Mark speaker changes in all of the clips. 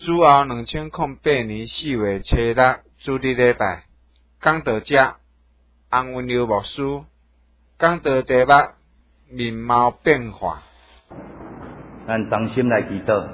Speaker 1: 主后2008年4月初6主日礼拜，讲道者洪文尧牧师，讲道题目面貌变化。
Speaker 2: 咱同心来祈祷。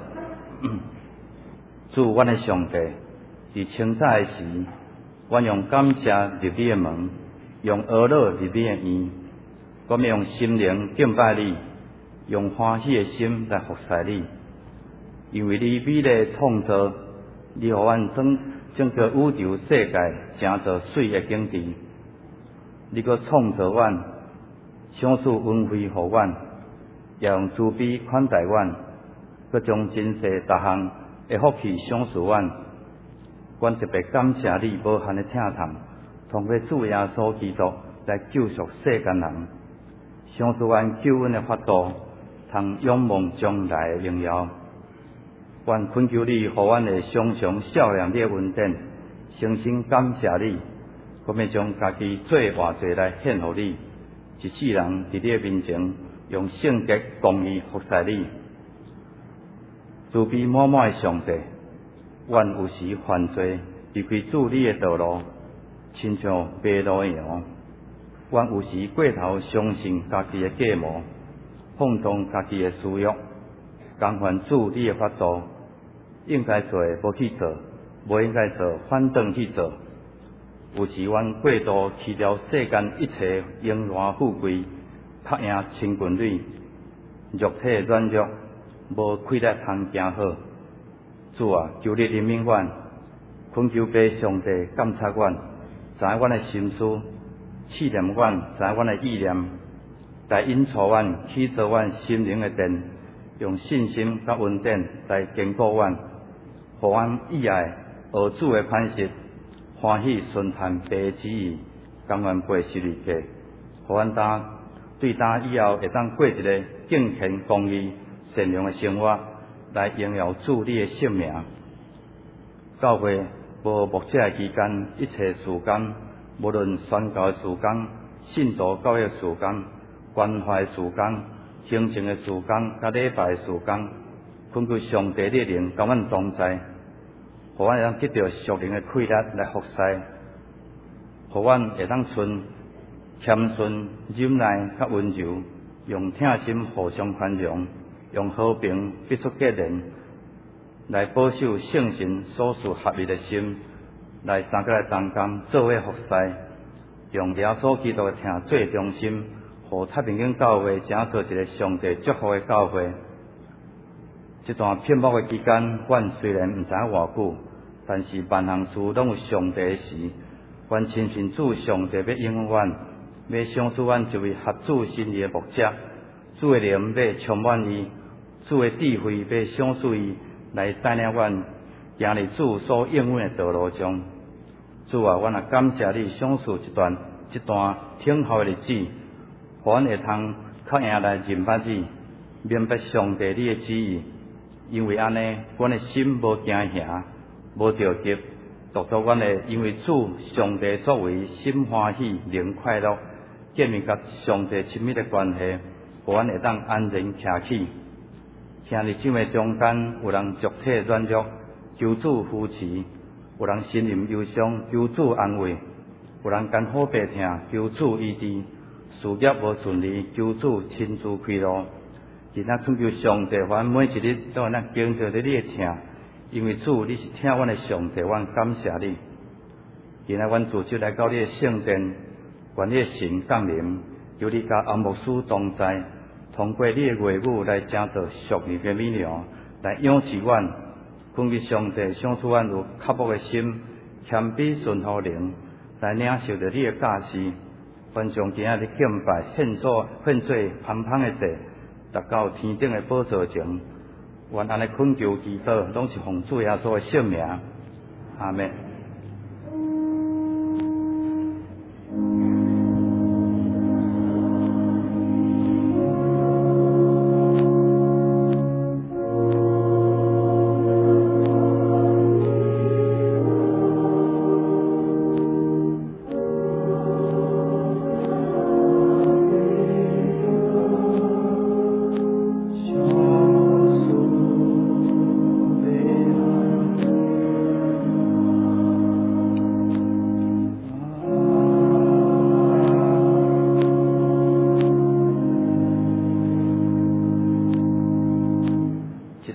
Speaker 2: 主，阮的上帝，伫清早的时，阮用感谢入你的门，用懊恼入你的院，阮要用心灵敬拜你，用欢喜的心来服侍你。因为你美丽的创造，你予阮整个宇宙世界成着水的景致。你阁创造阮，赏赐恩惠予阮，也用慈悲款待阮，阁将真世逐项的福气赏赐阮。阮特别感谢你无限的疼痛，通过主耶稣基督来救赎世间人，赏赐阮救恩的法度，通仰望将来的荣耀。阮恳求你，予阮会常常效量你的恩典，诚心感谢你，我要将家己做活罪来献予你，一世人伫你的面前用圣洁公义服侍你。慈悲满满的上帝，阮有时犯罪，离开主你的道路，亲像迷路的羊；阮有时过头相信家己的计谋，放纵家己的私欲，干犯主你的法度。应该做无去做，无应该做反转去做。有时阮过度弃掉世间一切荣华富贵，拍赢亲近你，肉体软弱，无气力通行好。主啊，求你怜悯阮，恳求爸上帝监察阮，知影阮的心思，试验阮，知影阮的意念，来引导阮，起造阮心灵的殿，用信心甲恩典来坚固阮。互阮以爱学主的款式，欢喜顺探爸的旨意，甘愿背十字架，互阮对以后会当过一个敬虔公义、善良的生活，来荣耀主你的圣名。教会无牧者的期间，一切事工，无论宣教的事工、信徒教育的事工、关怀的事工、行政的事工、甲礼拜的事工，恳求上帝的灵甲阮同在，互阮会当得到属灵的气力来服侍，互阮会当存谦顺、忍耐甲温柔，用疼心互相宽容，用和平逼出结连，来保守圣神所赐合一的心，来三个来同工做伙服侍，用耶稣基督的听做中心，互太平间教会成做一个上帝祝福的教会。这段片幕的期间，阮虽然毋知影偌久，但是万项事拢有上帝的时。阮亲信主上帝要应允阮，要赏赐阮一位合主心意的牧者。主的灵要充满伊，主的智慧要赏赐伊，来带领阮行伫主所应允的道路中。主啊，阮也感谢你赏赐这段挺好的日子，互阮会通较赢来认捌你，明白上帝你的旨意。因为安尼，阮的心无惊吓，无着急，独独阮会因为主上帝作为心欢喜，灵快乐，建立甲上帝亲密的关系，互阮会当安然徛起。听日姊妹中间，有人肉体软弱，求主扶持；有人心灵忧伤，求主安慰；有人肝好白疼，求主医治；事业无顺利，求主亲自开路。今仔恳求上帝，阮每一日都会咱经着你的疼，因为主你是听阮的上帝，阮感谢你。今仔阮自就来到你的圣殿，愿你的神降临，求你甲洪牧师同在，通过你的话语来成就属灵的美良，来养持阮。恳求上帝赏赐阮有刻薄的心，谦卑顺服灵，来领受着你的教示。愿将今仔日敬拜献做香香的祭。达到天顶的宝座前，愿安尼恳求祈祷，拢是奉主耶稣的圣名，阿们。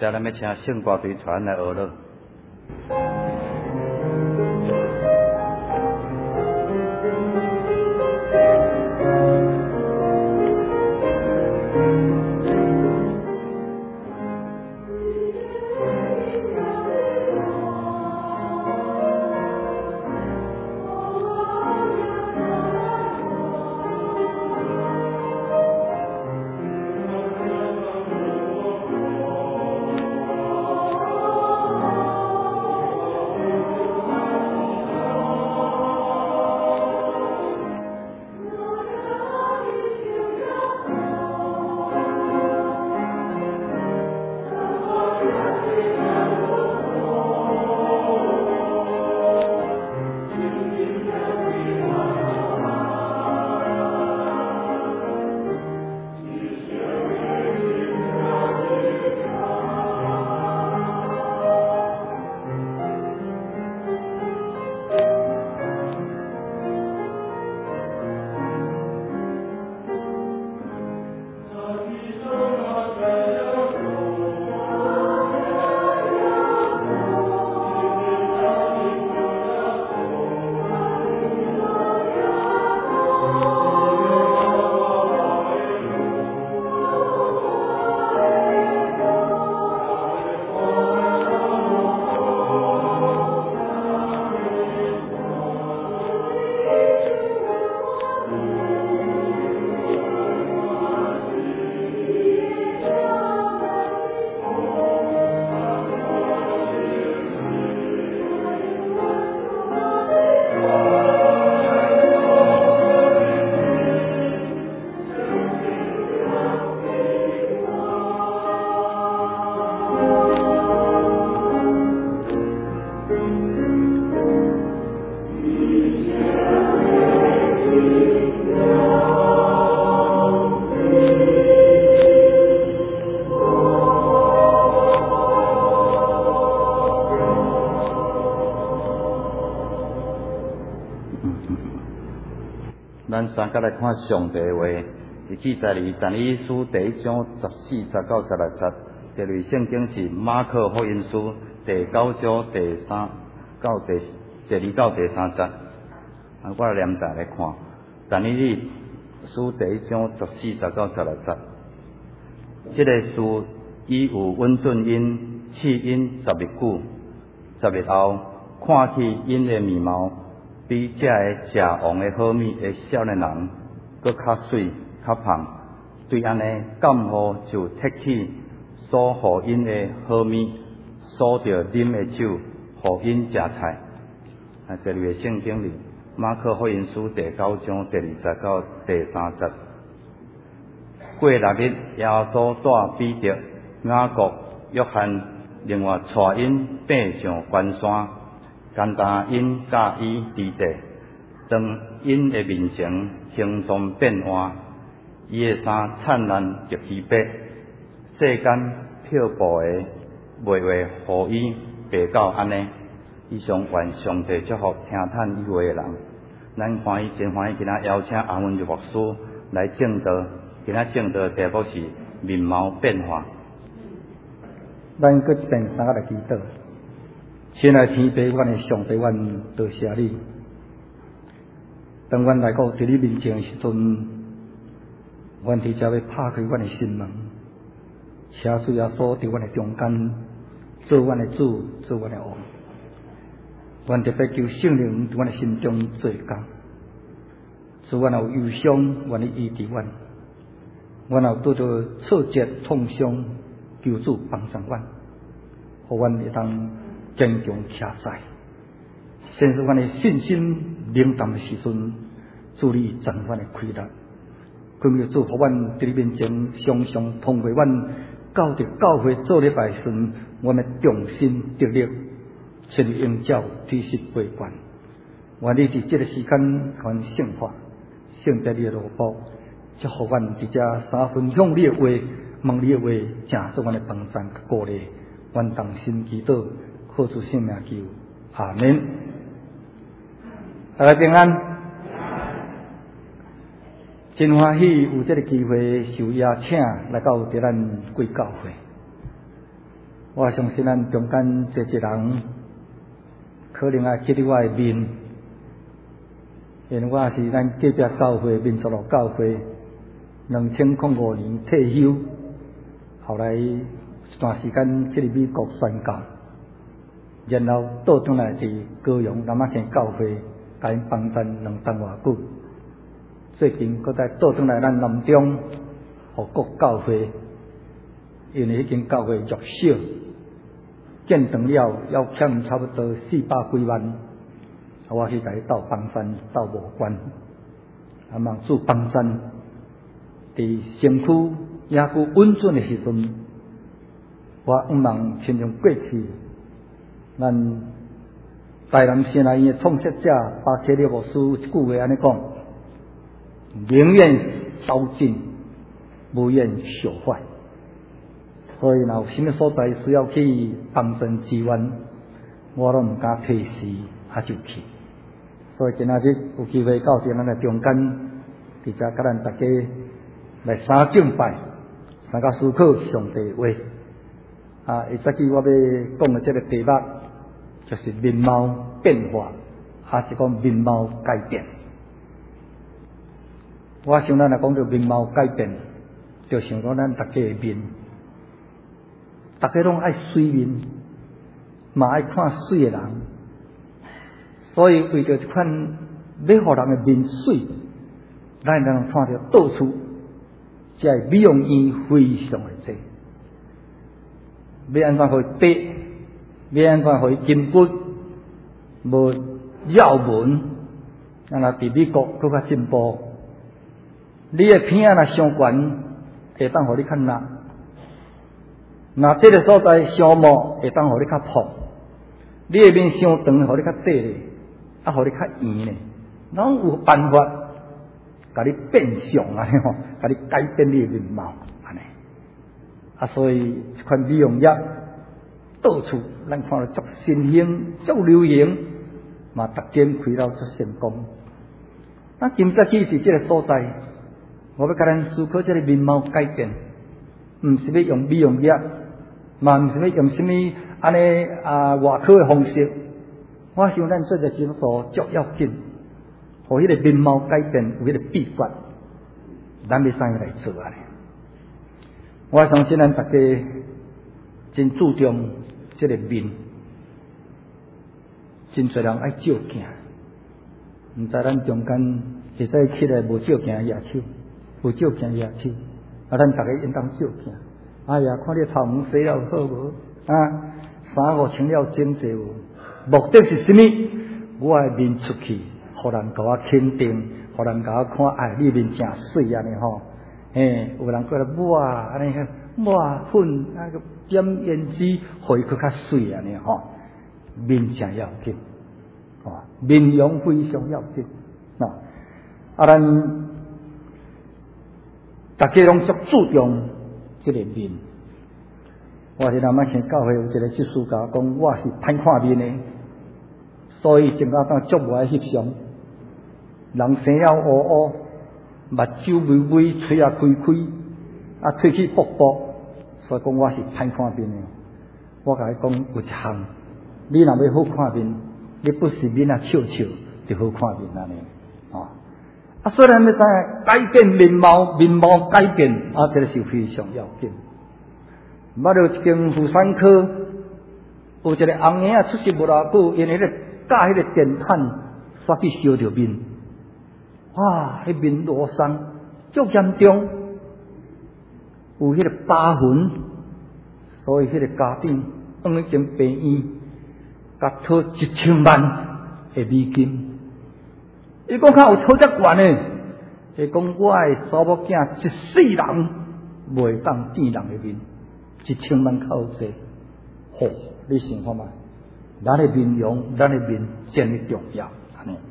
Speaker 2: 在咱要请圣歌队传来学乐。咱三甲来看上帝话，是记载于但以理书第1章14、19、16节，第二圣经是马可福音书第9章第2到第3节。我来念在来看，但以理书第1章14、19、16节。这个事已有温顺因，试因10日久，10日后，看起因的面貌。比这个食王的好米的少年人，搁较水较胖，对安尼感好就摕起所互因的好米，所着啉的酒，互因食菜。第二个圣经里，马可福音书第9章第20到第3节。过6日，耶稣带彼得、雅各、约翰，另外带因爬上关山。简单因甲伊伫地，当因的面前形状变换，伊的衫灿烂极其白，世间漂泊的袂话互伊白到安尼。以上愿上帝祝福听叹伊话的人。咱欢喜真欢喜，今仔邀请阿文就牧师来正道。今仔正道的题目是面貌变化。
Speaker 3: 咱搁一遍三个来祈祷。亲爱天父，阮的上帝，阮多谢你。当阮来到伫你面前的时阵，阮伫遮要拍开阮的心门，请主耶稣伫阮的中间，做阮的主，做阮的王。阮特别求圣灵伫阮的心中做工，使阮有忧伤，愿意医治阮；阮有拄着挫折、痛伤，求主帮助阮，互阮会当坚强徛在，显示阮的信心冷淡的时阵，主你赞阮的开力，恳求主互阮伫你面前常常通过阮到着教会做礼拜时，阮要重新得力，全力应照体恤陪伴。愿你伫这个时间，阮圣化、圣在你的路步，祝福阮伫遮三分享你的话，望你的话，正做阮的帮助鼓励。阮同心祈祷。靠主圣名求，阿们。大家平安。真欢喜有这个机会受邀请来到伫咱贵教会。 我相信咱中间一人，可能也记得我的面，因为我是咱隔壁教会民族路教会2005年退休，后来一段时间去美国宣教，然后倒转来伫高雄南仔坑教会，甲因帮衬2当偌久。最近搁再倒转来咱南中复国教会，因为迄间教会弱小，建成了要欠差不多400几万，我去甲伊斗帮衬斗无关，望主帮衬，伫身躯也够稳准的时阵，我望亲像过去，咱台南先来院的创设者巴切利牧师一句话安尼讲。宁愿烧尽，不愿朽坏。所以若有什么所在需要去帮衬支援，我都唔敢退时就去。所以今仔日有机会到咱的中间，伫遮甲咱大家来三敬拜，三甲思考上帝话。会早起我要讲的这个题目，就是面貌变化，还是讲面貌改变。我想咱若讲到面貌改变，就想到咱大家的面，大家拢爱水面，嘛爱看水的人，所以为着一款要互人的面水，咱能看到到处，这美容院非常的多，要安怎互伊白，要安怎互伊筋骨无咬纹，咱若伫美国更较进步。你的片若伤悬，会当互你较辣；若这个所在伤木，会当互你较胖。你的面伤长，互你较短咧，互你较圆咧，拢有办法，甲你变相安尼吼，甲你改变你的面貌安尼。所以这款美容业到处咱看到足新兴、足流行，嘛逐间开了足成功。今早起伫这个所在。我要甲咱思考这个面貌改变，毋是要用美容业，嘛毋是要用什么安尼外口的方式。我想咱做个基督徒足要紧，互迄个面貌改变有迄个秘诀，咱要怎样来做啊？我相信咱大家真注重这个面，真侪人爱照镜，毋知咱中间会使起来无照镜野手。有照镜野手，咱逐个应当照镜。哎呀，看你头毛洗了好无？衫裤穿了整齐无？目的是什么？我的面出去，互人甲我肯定，互人甲我看，哎，你面真水安尼吼。有人过来抹安尼抹粉，个点胭脂，互伊佫较水安尼吼。面真要紧，面容非常要紧。咱。大家拢足注重这个面。我是南仔坑教会有一个执事甲我讲，我是歹看面的，所以真正当足无爱翕相。人生了乌乌，目睭微微，嘴也开开，喙齿薄薄，所以讲我是歹看面的。我甲伊讲有一项，你若要好看面，你不是面笑笑就好看面安尼。虽然要知改变面貌改变，这个是非常要紧。捌到一间妇产科，有一个红婴出世无偌久，因为架迄个电毯煞去烧着面，哇！迄面落伤，足严重，有迄个疤痕，所以迄个家长往迄间病院，甲讨1000万的美金。伊讲较有讨遮悬诶，伊讲我诶查某囝一世人袂当见人诶面，1000万较有济。吼，你想看嘛？咱诶面容，咱诶面真诶重要，安尼。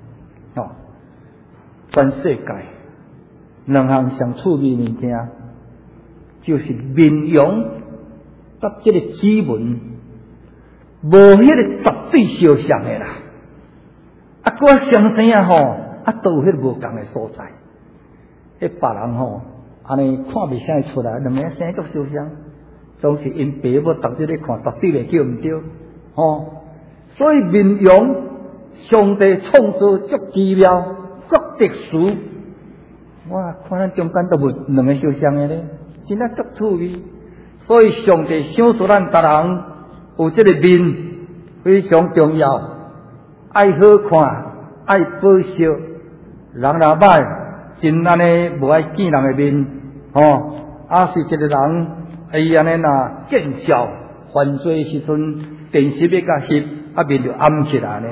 Speaker 3: 全世界两项上趣味物件，就是面容甲即个指纹，无迄个绝对相像诶啦。我相生啊吼。都有迄无共诶所在，迄别人吼，安尼看袂啥会出来，两个生足相像， 总是因爸母逐日咧看，绝对袂叫毋对，所以面容上帝创造足奇妙、足特殊。我看咱中间都无两个相像的咧，真啊足趣味。所以上帝想说咱逐人有这个面非常重要，爱好看，爱保守，人若歹，真安尼无爱见人的面，是一个人伊安尼若见笑犯罪时阵，电视要甲翕，面就暗起来呢，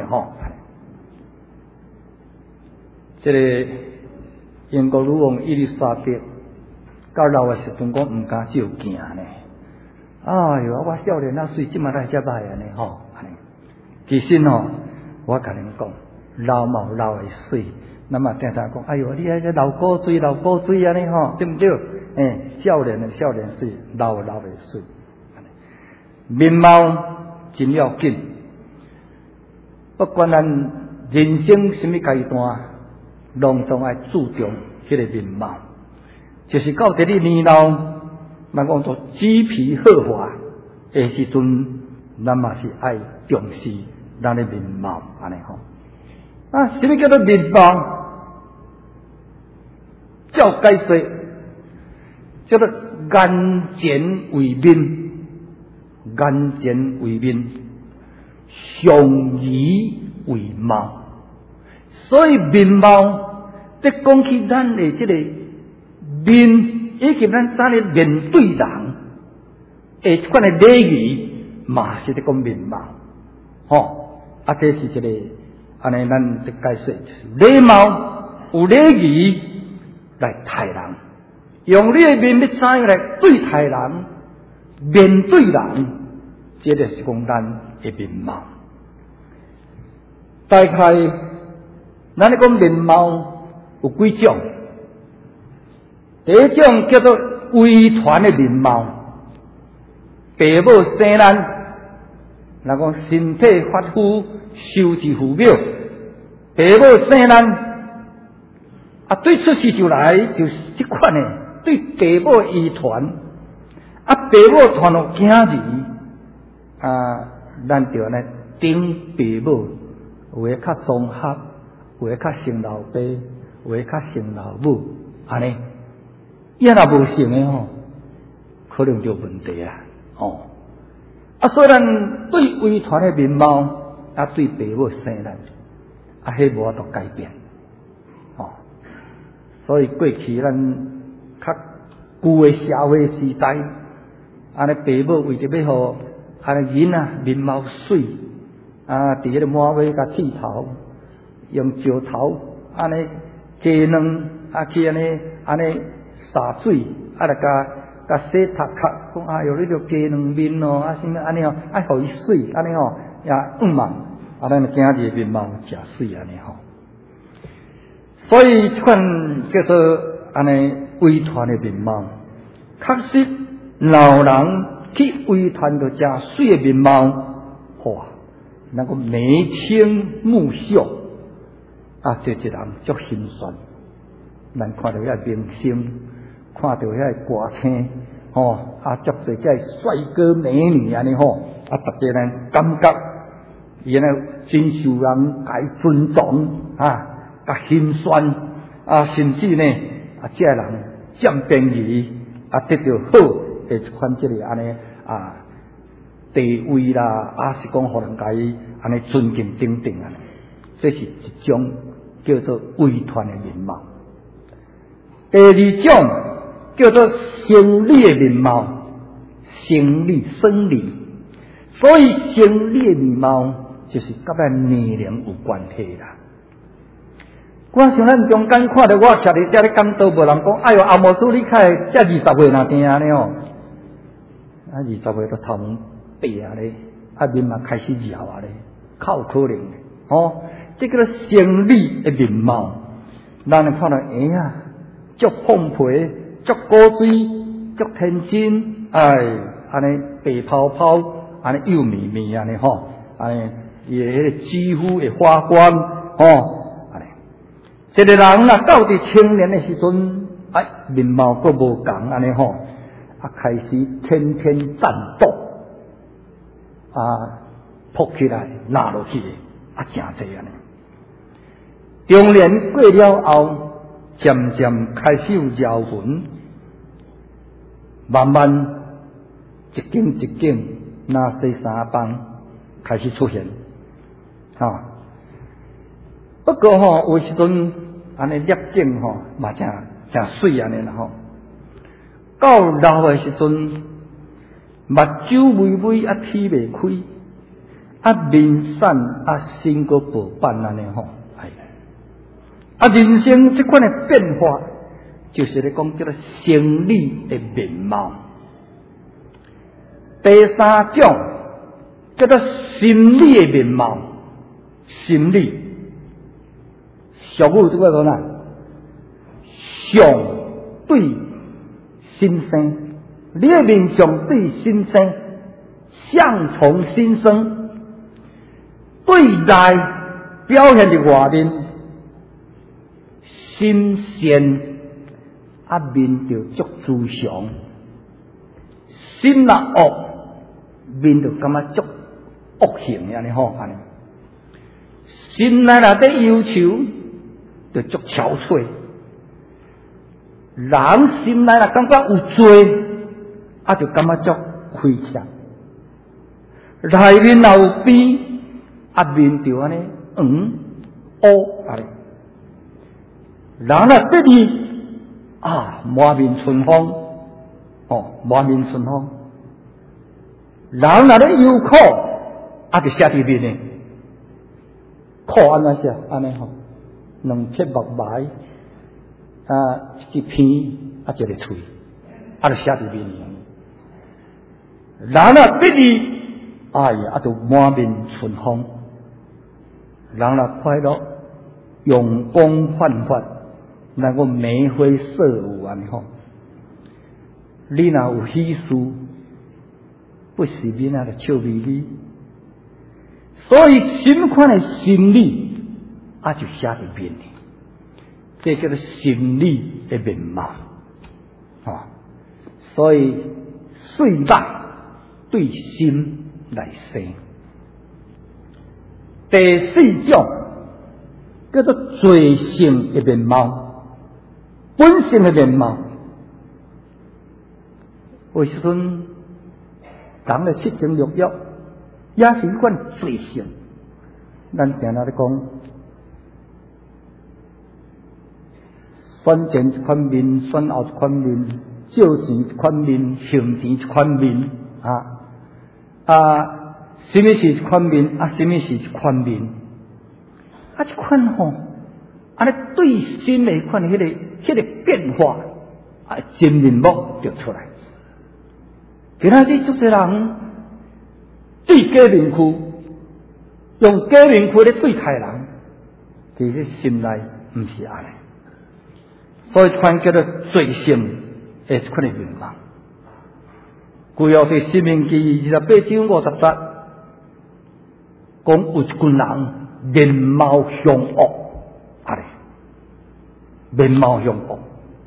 Speaker 3: 这个英国女王伊丽莎白到老的时阵，讲毋敢照镜呢。哎哟，我少年水，即马来遮歹安尼其实我甲恁讲，老嘛有老的水，那么常常讲，哎哟，你迄个老古水安尼对不对？少年的水，老的水，面貌真要紧。不管咱人生什么阶段，拢总爱注重迄个面貌，就是到这个年老。咱讲做鸡皮鹤华的时阵，咱嘛是爱重视咱的面貌安尼什么叫做面貌？照解说，叫做眼前为面，眼前为面，相宜为貌。所以面貌，在讲起咱的这个面。以及咱早咧面对人，即款的礼仪，嘛是咧讲面貌，这是一个安尼，咱的解释就是礼貌有礼仪来待人，用你的面要怎样来对待人，面对人，这个是讲咱的面貌。大概咱咧讲面貌有几种。第一种叫做遗传的面貌，爸母生咱，若讲身体发肤，受之父母，爸母生咱，对出世就来就是这款的，对爸母遗传，爸母传落囝儿，咱就呢顶爸母，有诶较综合，有诶较像老爸，有诶较像老母，安尼。伊若无成的可能就问题啊！所以咱对遗传的面貌，对爸母生咱，迄无法度改变。所以过去咱较旧的社会时代，安尼爸母为着要互安尼囡仔面貌水，伫迄个满尾甲剃头，用石头安尼加卵，去安尼。洒水，来甲洗头壳，讲哎哟，你着加两面什么安尼爱互伊水，安尼也嘛，咱囝儿面貌诚水安尼所以这款叫做安尼遗传的面貌，确实老人去遗传着诚水的面貌，那个眉清目秀，这一人足心酸。咱看到遐明星，看到遐歌星，足侪遮帅哥美女安尼逐个人感觉伊安尼真受人甲伊尊重甲欣赏甚至呢遮人占便宜得到好的一款这个安尼地位啦，是讲互人甲伊安尼尊敬等等安尼，这是一种叫做遗传的面貌。第二种叫做生理的面貌，生理。所以生理的面貌就是甲咱年龄有关系啦。我想咱中间看到我徛伫遮咧讲道，无人讲，哎哟，阿摩斯你开才20岁那定安尼20岁都头毛白咧，面嘛开始摇咧，较可能这个生理的面貌，咱看到足丰沛，足古水，足天真，安尼白泡泡，安尼幼绵绵安尼安尼伊迄个肌肤会发光安尼。一个人到伫青年的时阵，面貌佫无共安尼开始天天战斗，扑起来拿落去的，真侪安尼。中年过了后，渐渐开始有妖魂，慢慢一间一间那西三帮开始出现，不过有时阵安尼孽境嘛真水安尼啦到老的时阵，目睭微微闭袂开，面散身个薄斑安尼人生这款的变化，就是咧讲叫做生理的面貌。第三种叫做心理的面貌，心理俗语这个讲相对心生，你的面相对心生，相从心生，对内表现的外面。心善面就足自强，心若恶面就感觉足恶行安尼安尼。心内若在忧愁，就足憔悴。人心内若感觉有罪，就感觉足亏欠。内面若有悲，面就安尼乌安尼。人若得意满面春风，满面春风。人若咧忧苦，就写伫面呢。苦安怎写？安尼两撇目眉，一个鼻，一个喙，就写伫面呢。人若得意，就满面春风。人若快乐，容光焕发。那个眉飞色舞安尼你若有喜事，不是面就笑眯眯。所以什么款的心理，就写伫面呢。这叫做心理的面貌所以水肉对心来生。第四种叫做罪性的面貌。本性的面貌，有时阵人的七情六欲，也是一款罪性。咱常常咧讲，选前一款面，选后一款面，借钱一款面，还钱一款面什么是一款面，什么是一款面，这款安尼对心的款迄个变化真面目就出来。今仔日足侪人对假面躯，用假面躯咧对待人，其实心内毋是安尼。所以款叫做罪性的一款的面貌。规后对《申命记》28章50节讲，有一群人面貌凶恶。面貌凶恶。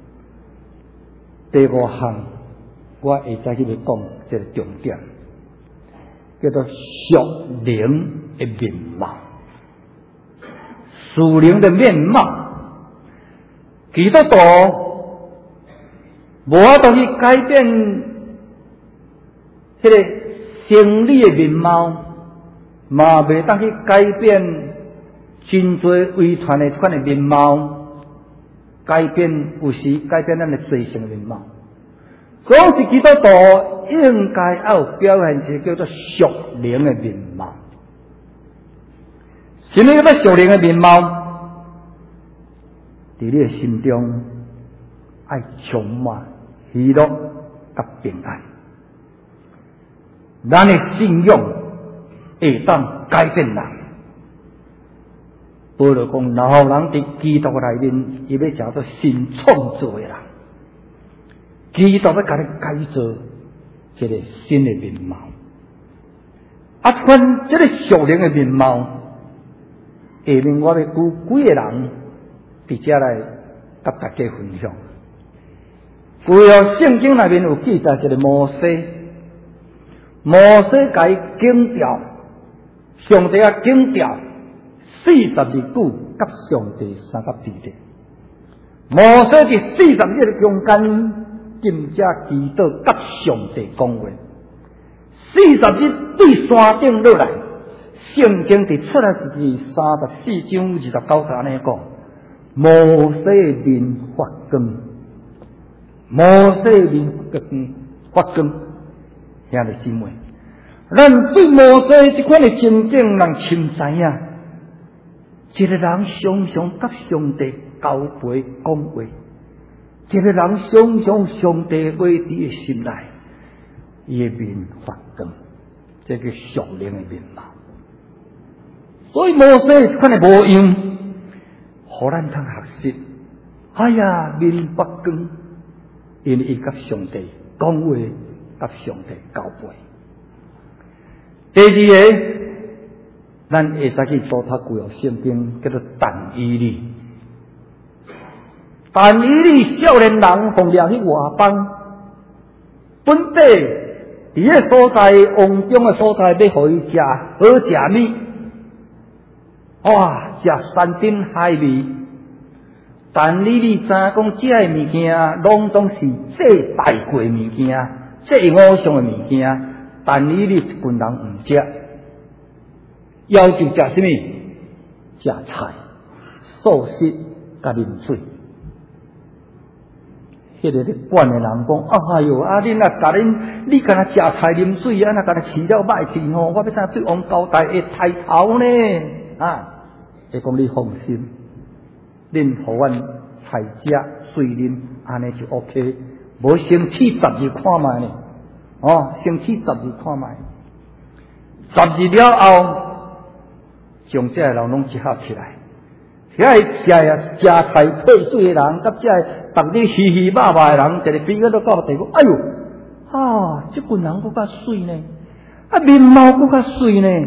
Speaker 3: 第五项，我下再去要讲这个重点，叫做属灵的面貌。属灵的面貌，基督徒无法度去改变迄个生理的面貌，嘛袂当去改变真多遗传的款的面貌。改变有时改变咱的罪性的面貌，讲是基督徒应该要有表现一个叫做属灵的面貌。什么叫做属灵的面貌？在你的心中要充满喜乐甲平安。咱的信仰会当改变人。保罗讲，然后人伫基督内面，伊要叫做新创造的人。基督要甲你改造一个新的面貌。款这个属灵的面貌，下面我要举几个人伫遮来甲大家分享。 规个圣经内面有记载一个摩西，摩西甲伊警调，上帝啊警调42句，甲上帝三甲比例。摩西伫40日中间，金遮祈祷甲上帝讲话。40日对山顶落来，圣经伫出来是34章29节安尼讲。摩西面发光，摩西面发光，兄弟姊妹，咱对摩西这款的情景，人深知影。一个人常常甲上帝交陪讲话，一个人常常上帝话伫伊心内，伊的面发光，这个属灵的面貌。所以摩西这款的模样，互咱通学习。哎呀，面发光，因为伊甲上帝讲话，甲上帝交陪。第二个，咱会使去多读几项圣经，叫做但以理。但以理少年人奉了去外邦，本地伫个所在王中的所在，要互伊食好食米，哇，食山珍海味。但以理知讲，这个物件拢总是祭拜过物件，祭偶像的物件。但以理一群人唔食。要求食什么？食菜、素食、甲啉水。迄个咧管的人讲：哎哟，啊，恁若甲你敢若食菜啉水，啊，若敢若饲了歹去吼，我要怎对王交代会抬头呢？啊，就讲你放心，恁互阮菜食水啉，安尼就 OK， 无生气10日看卖呢。哦，生气10日看卖，10日了后。将这人拢集合起来，遐个食菜退水的人，甲这逐日嘻嘻骂骂的人，一个比较都到地讲，哎哟，啊，这群人搁较水呢，啊，面貌搁较水呢。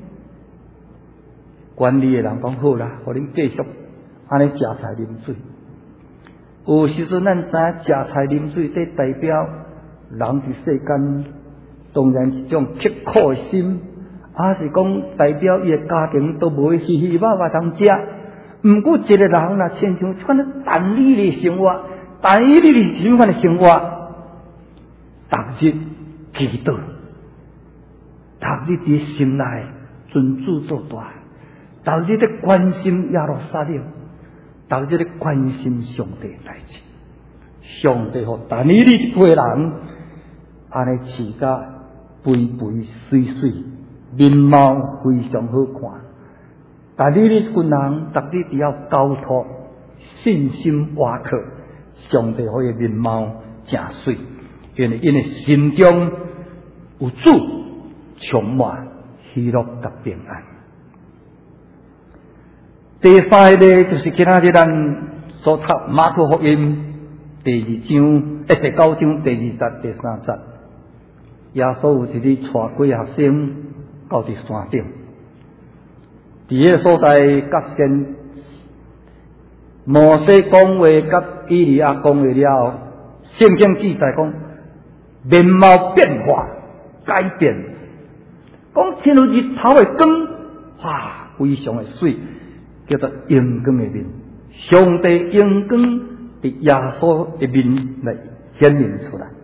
Speaker 3: 管理的人讲好啦，互恁继续安尼食菜啉水。有时阵咱知影食菜啉水，这代表人伫世间当然一种刻苦的心。啊，是讲代表伊的家庭都无嘻嘻骂骂通食。毋过一个人若亲像款咧但以理生活，但以理是款的生活，逐日祈祷，逐日伫心内尊主做大，逐日咧关心耶路撒冷，逐日咧关心上帝的代志。上帝互但以理一批人安尼饲甲肥肥水水。面貌非常好看，但你这群人逐日只要交托信心瓦靠，上帝可以面貌真水，因为心中有主，充满喜乐甲平安。第三个就是今仔日咱所读马可福音第9章第2节第3节，耶稣有一日带几学生。到伫山顶，伫个所在，甲先摩西讲话，甲以利亚讲话了，圣经记载讲面貌变化改变，讲亲像日头的光，哇，非常的水，叫做阳光的面。上帝阳光伫耶稣的面内显现出来。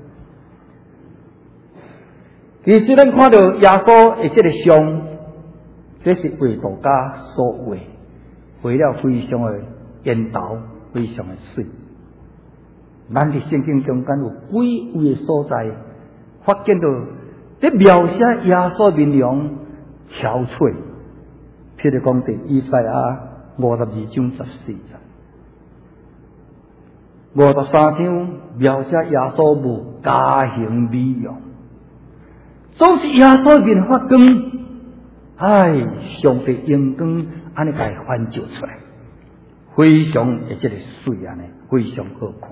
Speaker 3: 其实咱看到耶稣的这个像，这是画图家所画，画了非常的缘投，非常的水。咱伫圣经中间有几位的所在，发现到在描写耶稣面容憔悴，譬如讲伫以赛亚52章14节，53章描写耶稣无家形美容。总是耶稣面发光，哎，上帝阳光安尼甲伊翻照出来，非常的这个水安尼，非常好看。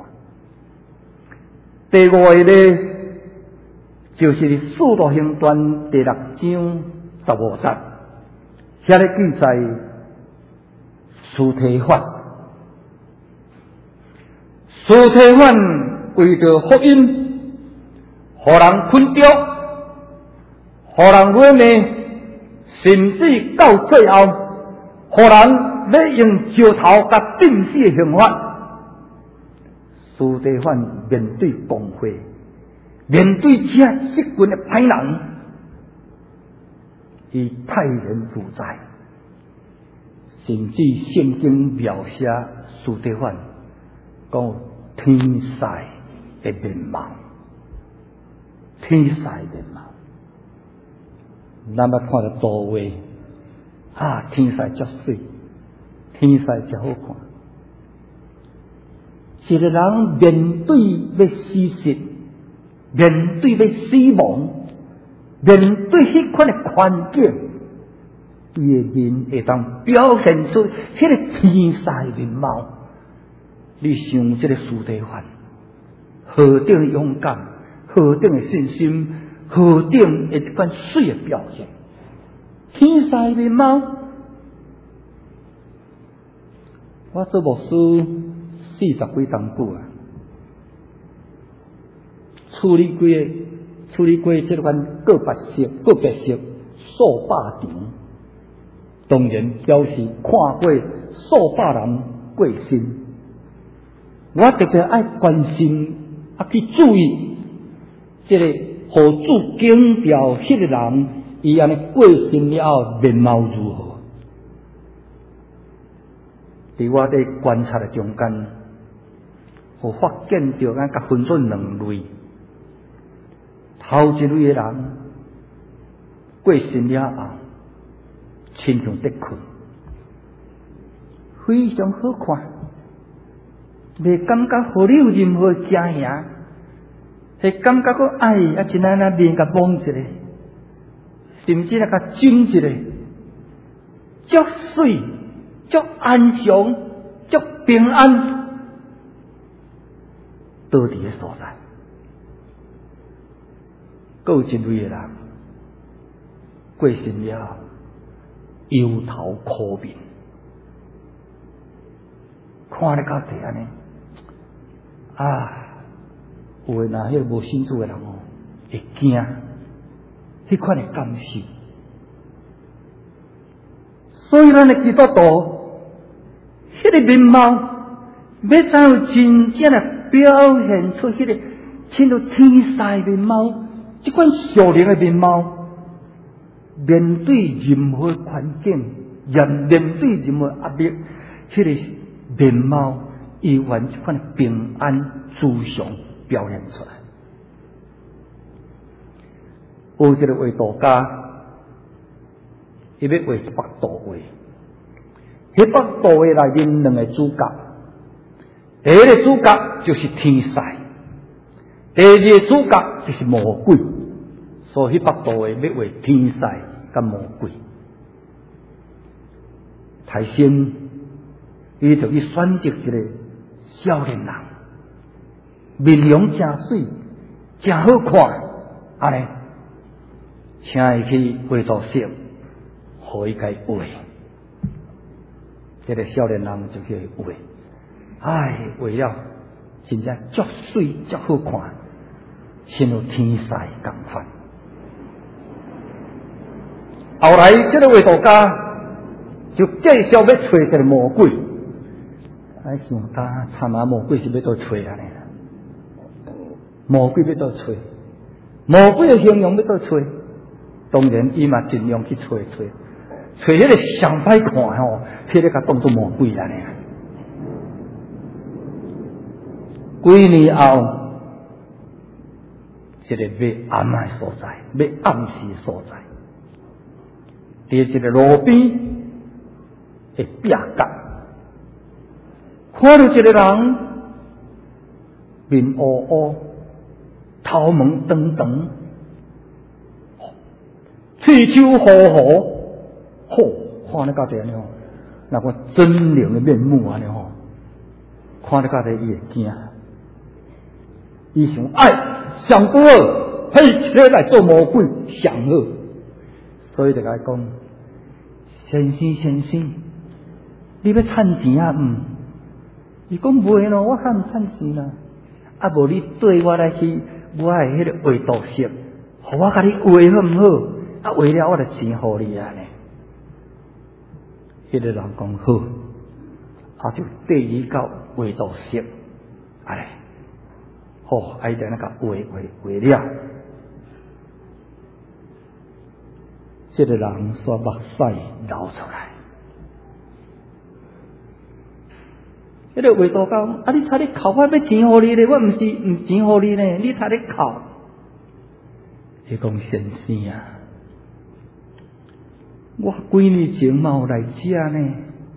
Speaker 3: 第五个呢，就是《使徒行传》第6章15节，遐咧记载司提反，司提反为着福音，互人困着，互人毁灭，甚至到最后，互人要用石头甲钉死的刑罚。司提反面对公会，面对这失群的歹人，伊泰然自在，甚至圣经描写司提反讲天使的面貌，天使的面貌。咱捌看到图画，天使真水，天使真好看。一个人面对要死死，面对要死亡，面对迄款的环境，伊的面会当表现出迄个天使的面貌。你想这个司提反，何等的勇敢，何等的信心，何等的一款水的表现，天使的面貌。我做牧师40几冬久啊，处理过这款个别式数百场，当然表示看过数百人过身。我特别爱关心去注意这个互主警调迄个人，伊安尼过身了后面貌如何？伫我伫观察的中间，我发现着甲分作两类。头一类的人过身了后，亲像得困，非常好看。袂感觉互你有任何惊吓，会感觉讲哎真安那面甲摸一下，甚至甲亲一下，足水、足安详、足平安，倒伫个所在。还有一类的人过身了，忧头苦面，看得较济安尼。有诶，若迄个无信主诶人会惊，迄款诶感受。所以咱诶基督徒，迄个面貌，要才有真正诶表现出迄个亲像天使诶面貌，即款属灵诶面貌，面对任何环境，面对任何压力，迄个面貌。伊原这款平安慈祥表现出来。有一个画图家，伊要画一幅图画，迄幅图画内面两个主角，第一个主角就是天使，第二个主角就是魔鬼。所以迄幅图画要画天使甲魔鬼。台先，伊就去选择一个少年人，面容真水，真好看，安尼，请伊去画图室，互伊甲伊画。这个少年人就去画，画了，真正足水足好看，亲像天使共款。后来，这个画图家就介绍要找一个魔鬼。想他参啊，魔鬼是要倒找啊呢？魔鬼要倒找，魔鬼的形容要倒找。当然，伊嘛尽量去找迄个上歹看吼，迄个甲当作魔鬼啊呢。几年后，一个要暗的所在，要暗示的所在，伫一个路边的壁角。看到一个人面乌乌，头毛长长，喙手糊糊，看得到这样吼，那个狰狞的面目安尼吼，看得到这伊会惊。伊想上不好，起来做魔鬼上好，所以就甲伊讲：先生，你要趁钱啊？伊讲袂咯，我还唔趁钱啦。 啊无你对我来去，我的迄个画图式，互我甲你画好毋好？啊画了我就钱互你啊呢。迄个人讲好，啊就缀伊到画图式，安尼，好，啊伊在那甲画了。这个人煞目屎流出来。迄个画图讲，啊！你睇你哭，我要钱互你咧，我毋钱互你呢，你睇你哭。伊讲先生啊，我几年前嘛有来遮呢，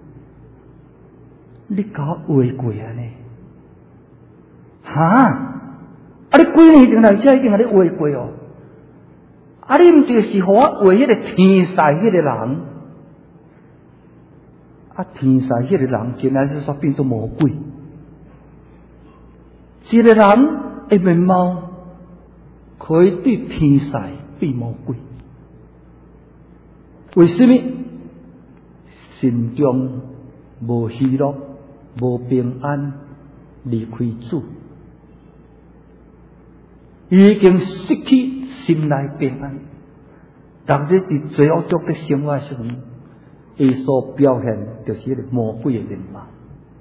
Speaker 3: 你甲我画过啊呢？哈？啊！你几年前来遮已经甲你画过哦。啊！你毋就是互我画迄个天使迄个人？啊！天使迄个人，竟然是说变做魔鬼。一个人的面貌可以对天使变魔鬼，为什么？心中无喜乐，无平安，离开主，已经失去心内平安。当日伫罪恶中的生活时，伊所表现就是迄个魔鬼的面貌。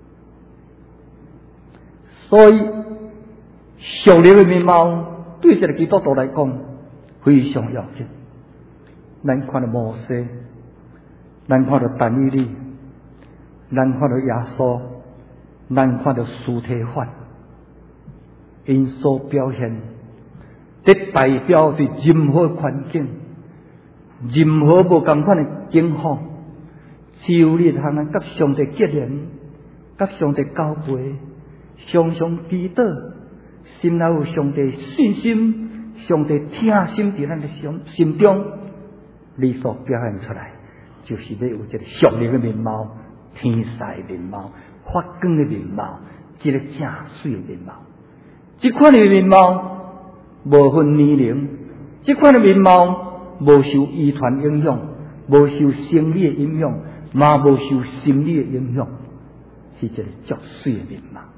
Speaker 3: 所以属灵的面貌对一个基督徒来讲非常要紧。咱看到摩西，咱看到但以理，咱看到耶稣，咱看到司提反，因所表现，这代表对任何环境、任何无同款的境况，只有你通甲上帝结连，甲上帝交陪，常常祈祷，心内有上帝信心，上帝听心伫咱的心中，你所表现出来，就是要有一个属灵的面貌、天使的面貌、发光的面貌，一个正水的面貌。这款的面貌无分年龄，这款的面貌无受遗传影响，无受生理的影响，嘛无受心理的影响，是一个足水的面貌。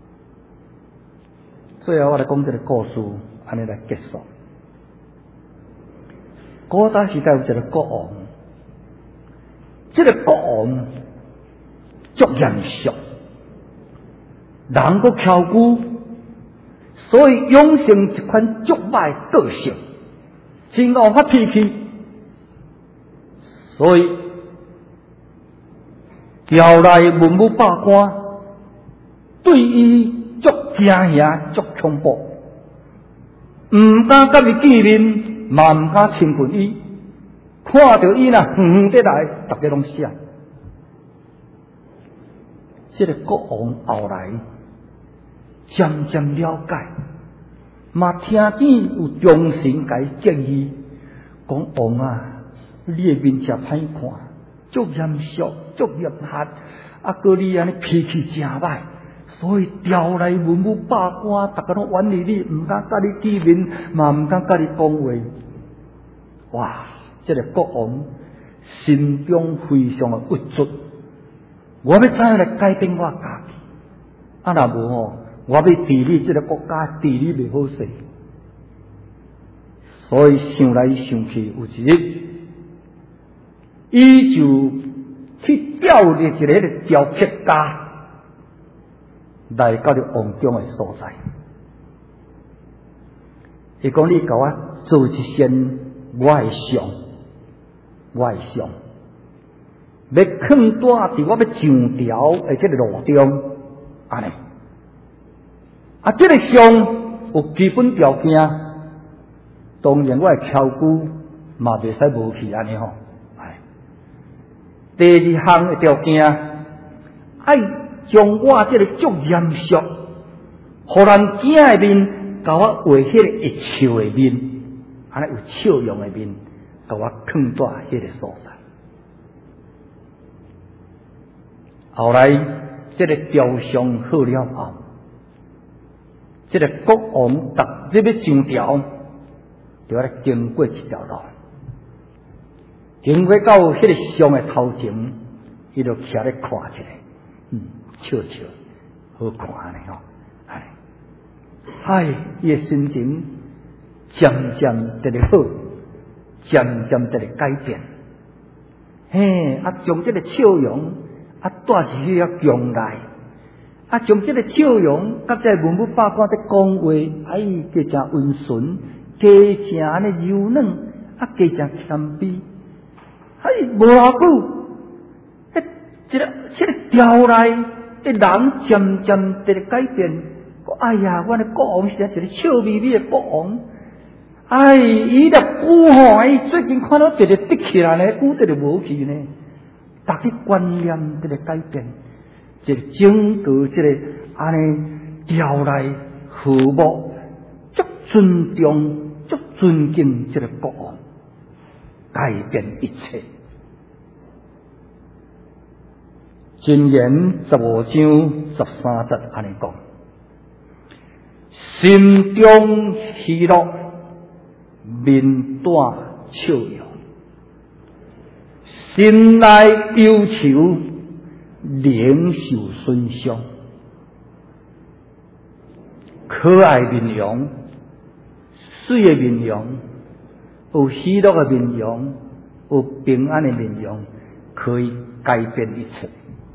Speaker 3: 最后我来讲这个故事，安尼来结束。古早时代有一个国王，这个国王足严肃，人个巧骨，所以养成一款足歹个性，真恶发脾气，所以调来文武百官对伊足惊吓、足恐怖，唔敢甲伊见面。嘛唔敢亲近伊，看到伊若远得来，大家拢笑。这个国王后来渐渐了解，嘛听见有忠臣甲伊建议，讲王啊，你的面色歹看，足严肃，足严苛，啊，个你安尼脾气真歹。所以调来文武百官，大家拢远离你，唔敢甲你见面，嘛唔敢甲你讲话。哇！这个国王心中非常的郁卒，我要怎样来改变我家己？啊，若无吼，我要治理这个国家，治理袂好势。所以想来想去，有一日，伊就去调入一个雕刻家。来到了王宫的所在，伊讲你甲我做一件我的像，要放在我要上条的这个路中，安尼。啊，这个像有基本条件，当然我的翘骨嘛袂使无去安尼吼。第二项的条件，爱将我这个足严肃，互人惊的面，甲我画迄个会笑的面，安尼有笑容的面，甲我放在迄个所在。后来这个雕像好了后，这个国王逐日要上朝，就要经过一条路，经过到迄个像的头前，伊就徛咧看一下，笑笑，好看安尼吼， 伊诶心情渐渐得咧好，渐渐得咧改变。将这个笑容带入去强内，将这个笑容甲这文武百官在讲话，加真温顺，加真安尼柔软，加真谦卑，无偌久，这个调内的人渐渐得咧改变。阮的国王是一个笑眯眯的国王。伊的骨伊最近看到一个滴起来呢，骨一个无去呢，逐个观念得咧改变，一个整个这个安尼调来和睦，足尊重、足尊敬这个国王，改变一切。箴言15章13節安尼講：心中喜樂，面帶笑容；心內憂愁，靈受損傷。可愛面容、水的面容、有喜樂的面容、有平安的面容，可以改變一切。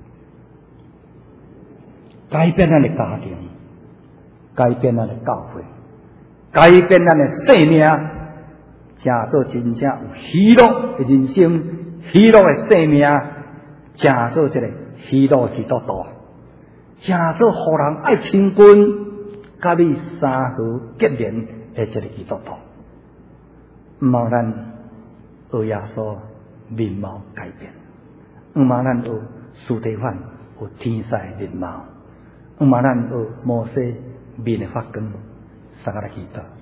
Speaker 3: 改變咱的家庭，改變咱的教會，改變咱的生命，正做真正有喜樂的人生，喜樂的生命，正做這個喜樂的基督徒，正做互人愛親近，甲你三合結連的這個基督徒。毋望咱學耶穌面貌改變，毋望咱學司提反有天使的面貌。毋望咱學摩西面的發光，三個來祈禱。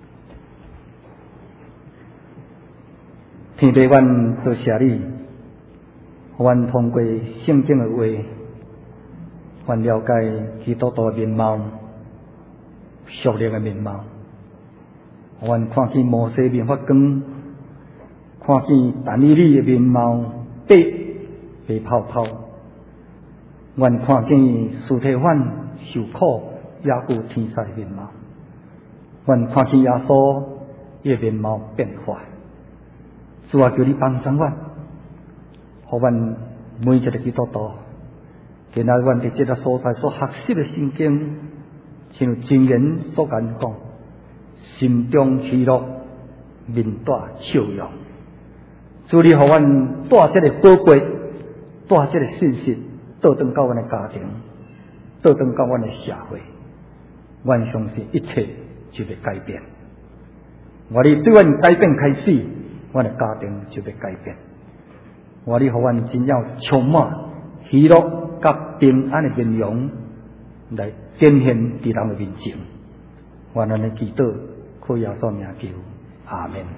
Speaker 3: 天父，阮多謝你，阮通過聖經的話，阮了解基督徒的面貌、屬靈的面貌。阮看見摩西面發光，看見但以理的面貌白泡泡。阮看見司提反受苦，也有天使的面貌；阮看見耶穌伊的面貌變化。主啊，求你幫助阮，互阮每一個基督徒，今仔阮佇這個所在所學習的聖經，像箴言所講，心中喜樂，面帶笑容。主你互阮帶這個寶貴，帶這個信息。倒轉到阮的家庭，倒轉到阮的社會，阮相信一切就會改變。我哋對阮改變開始，阮的家庭就會改變。我哋互阮真要充滿喜樂甲平安的面容，來展現佇人的面前。願咱的祈禱靠耶穌名求，阿們。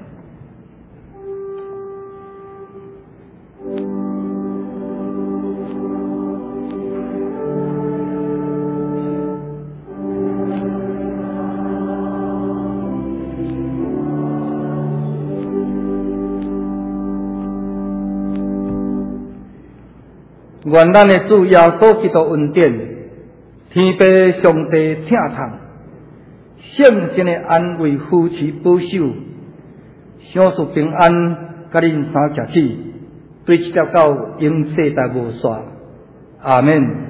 Speaker 3: 願咱的主耶穌基督恩典，天父上帝疼痛，聖神的安慰扶持保守，享受平安，甲恁三食起，對這條狗永世代無煞。阿們。